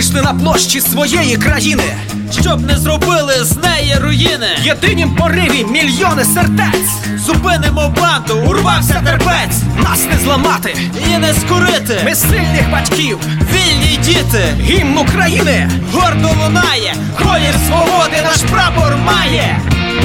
вийшли на площі своєї країни, щоб не зробили з неї руїни. В єдинім пориві мільйони сердець. Зупинимо банду, урвався терпець. Нас не зламати і не скорити. Ми сильних батьків, вільні діти. Гімн України гордо лунає, колір свободи наш прапор має.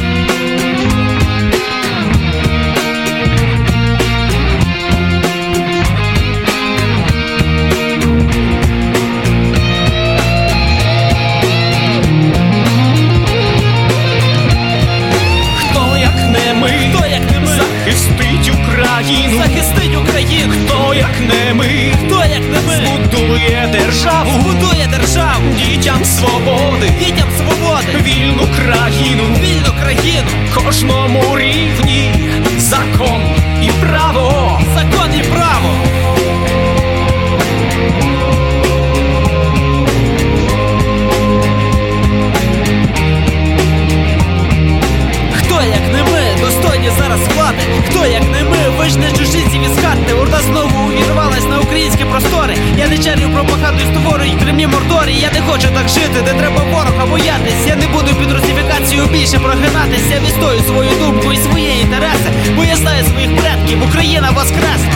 Захистить Україну, хто як не ми, збудує державу, дітям свободи, вільну країну, кожному рівні закон і право, Хто як не ми, достойні зараз влади, хто як не ми, вижне чужинців із хати. Орда знову увірвалась на українські простори. Я не чарю пропаганду і створюють кремні мордорі. Я не хочу так жити, де треба ворога боятись. Я не буду під русифікацію більше прогинатись. Я відстою свою думку і свої інтереси, бо я знаю своїх предків, Україна воскресла.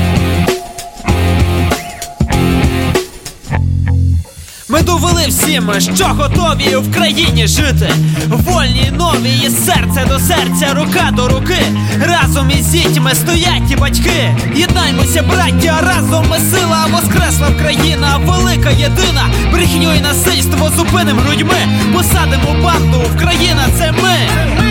Ми довели всім, що готові в країні жити. Вольні, нові, і серце до серця, рука до руки. Разом із дітьми стоять і батьки. Єднаймося, браття, разом ми сила. Воскресла Україна, велика, єдина. Брехню і насильство зупиним грудьми. Посадимо банду, Україна – це ми.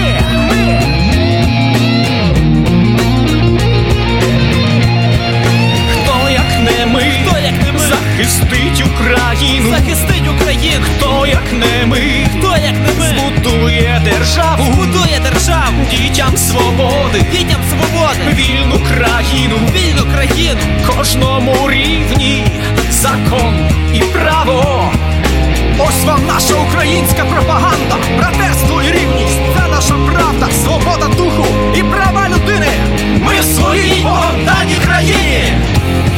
Хто як не ми, захистить Україну, хто як не ми, збудує державу, дітям свободи, вільну країну, кожному рівні закон і право. Ось вам наша українська пропаганда, братерство і рівність – це наша правда, свобода духу і права людини. Ми в своїй Богом даній країні.